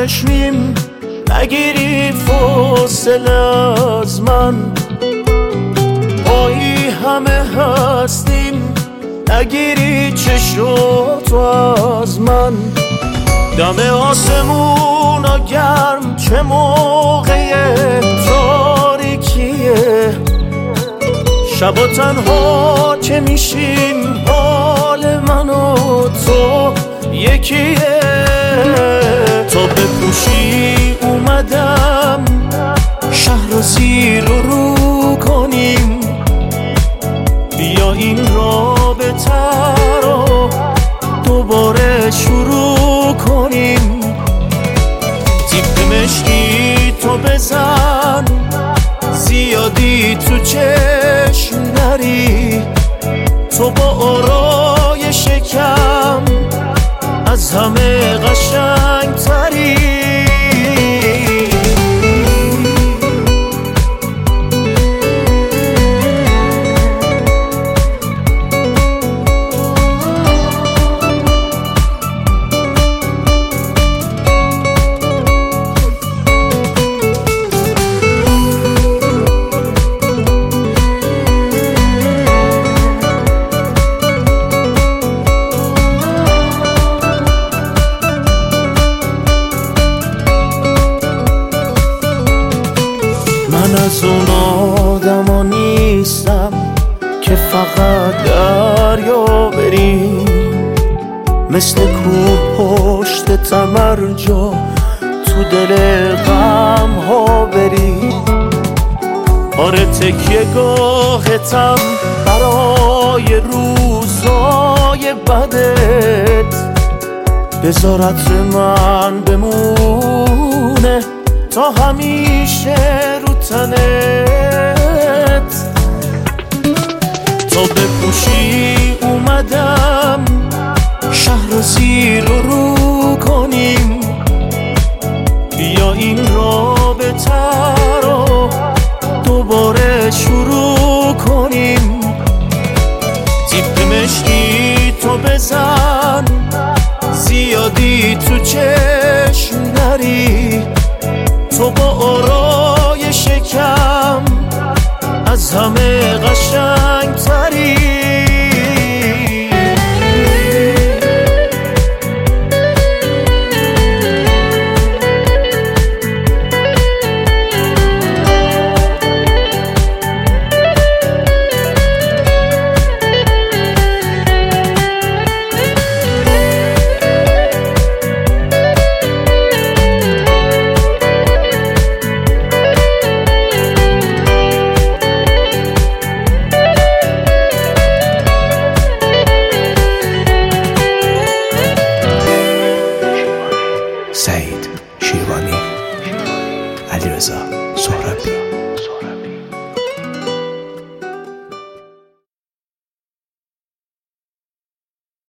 چشمیم نگیری فاصله از من، پایی همه هستیم نگیری چشاتو از من. دم آسمونا گرم چه موقع تاریکیه، شبا تنها که میشیم حال من و تو یکیه. تا بپوشی اومدم شهر رو زیر و رو کنیم، بیا این رابطه رو دوباره شروع کنیم. تیپ مشکی تو بزن زیادی تو چشم نری، تو با آرایش کم از همه قشنگ تری. من از اون آدما نیستم که فقط دریا بریم، مثل کوه پشت تمرجا تو دل غم ها بریم. آره تکیه گاهتم برای روزای بدت، بذار عطر من بمونه تا همیشه رو تنت. تا بپوشی اومدم شهر رو زیر و رو کنیم، بیا این رابطه رو دوباره شروع کنیم. تیپ مشکی تو بزن زیادی تو چشم نری، تو با آرایش کم از همه قشنگ تری. سعید شیروانی، علیرضا